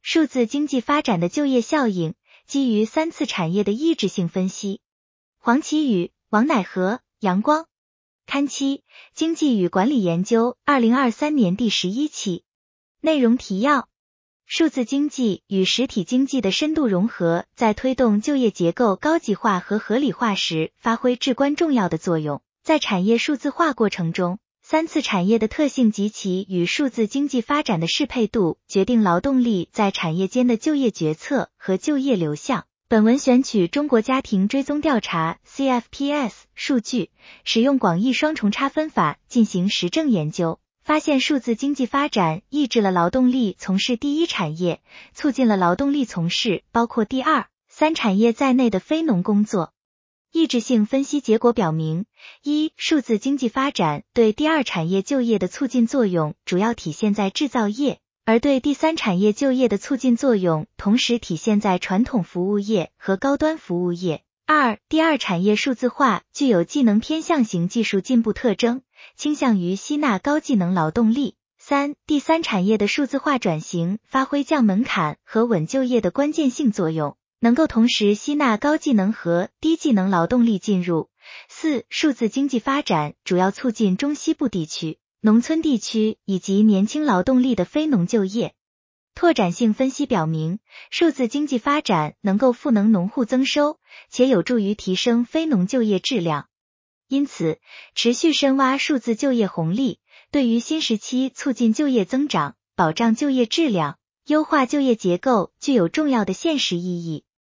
数字经济发展的就业效应，基于3次产业的抑制性分析。黄奇宇、王乃和、杨光。刊7，经济与管理研究2023年第11期。内容提要：数字经济与实体经济的深度融合，在推动就业结构高级化和合理化时发挥至关重要的作用。在产业数字化过程中，3次产业的特性及其与数字经济发展的适配度，决定劳动力在产业间的就业决策和就业流向。本文选取中国家庭追踪调查 CFPS 数据，使用广义双重差分法进行实证研究，发现数字经济发展抑制了劳动力从事第一产业，促进了劳动力从事包括第二、三产业在内的非农工作。抑制性分析结果表明，数字经济发展对第二产业就业的促进作用主要体现在制造业，而对第三产业就业的促进作用同时体现在传统服务业和高端服务业。第二产业数字化具有技能偏向型技术进步特征，倾向于吸纳高技能劳动力。第三产业的数字化转型发挥降门槛和稳就业的关键性作用，能够同时吸纳高技能和低技能劳动力进入。数字经济发展主要促进中西部地区、农村地区以及年轻劳动力的非农就业。拓展性分析表明，数字经济发展能够赋能农户增收，且有助于提升非农就业质量。因此，持续深挖数字就业红利，对于新时期促进就业增长、保障就业质量、优化就业结构具有重要的现实意义。